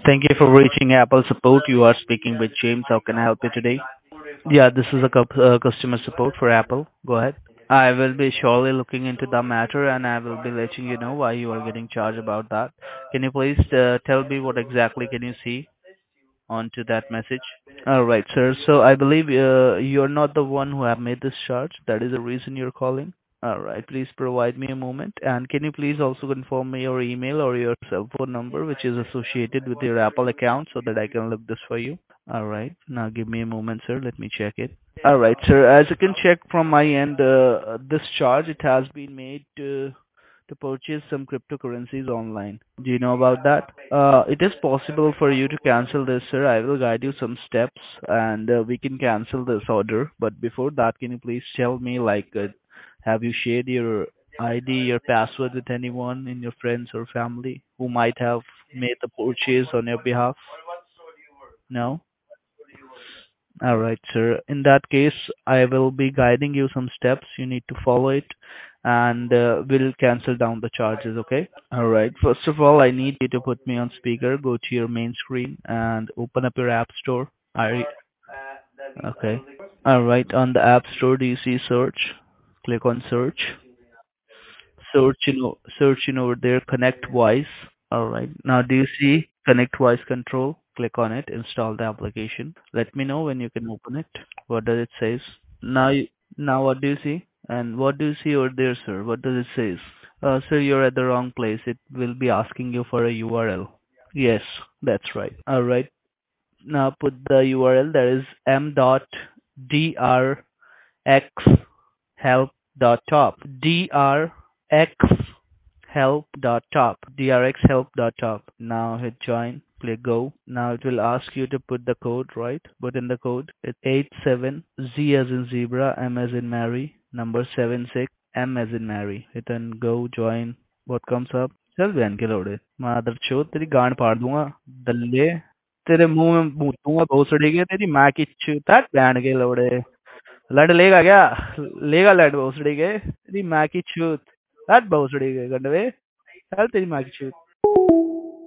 Thank you for reaching Apple support. You are speaking with James. How can I help you today? Yeah, this is a customer support for Apple. Go ahead. I will be surely looking into the matter and I will be letting you know why you are getting charged about that. Can you please tell me what exactly can you see onto that message? All right, sir. So I believe you're not the one who have made this charge. That is the reason you're calling. All right. Please provide me a moment. And can you please also confirm me your email or your cell phone number, which is associated with your Apple account, so that I can look this for you? All right. Now give me a moment, sir. Let me check it. All right, sir. As you can check from my end, this charge it has been made to purchase some cryptocurrencies online. Do you know about that? It is possible for you to cancel this, sir. I will guide you some steps, and we can cancel this order. But before that, can you please tell me, like, have you shared your ID, your password with anyone in your friends or family who might have made the purchase on your behalf? No? All right, sir. In that case, I will be guiding you some steps. You need to follow it, and we'll cancel down the charges, okay? All right. First of all, I need you to put me on speaker. Go to your main screen and open up your app store. Okay. All right. On the app store, do you see search? Click on search. Search in over there. Connect Voice. All right. Now, do you see Connect Voice Control? Click on it. Install the application. Let me know when you can open it. What does it says? Now, now what do you see? And what do you see over there, sir? What does it say? Sir, you're at the wrong place. It will be asking you for a URL. Yes, that's right. All right. Now put the URL. That is m.drxhelp.top. drxhelp.top. drxhelp.top. Now hit join. Click go. Now it will ask you to put the code, right? Put in the code. It's 87 Z as in zebra, M as in Mary, number 76 M as in Mary. Hit and go join. What comes up? चल बहन के लोड़े मादर चोद तेरी गांड फाड़ दूंगा दल्ले तेरे मुंह में मूतूंगा भोसड़ी के तेरी माँ की चूत बहन के लोड़े लड़ लेगा क्या लेगा लड़ भोसड़ी के तेरी माँ की चूत हट भोसड़ी के गंडवे चल तेरी माँ की चूत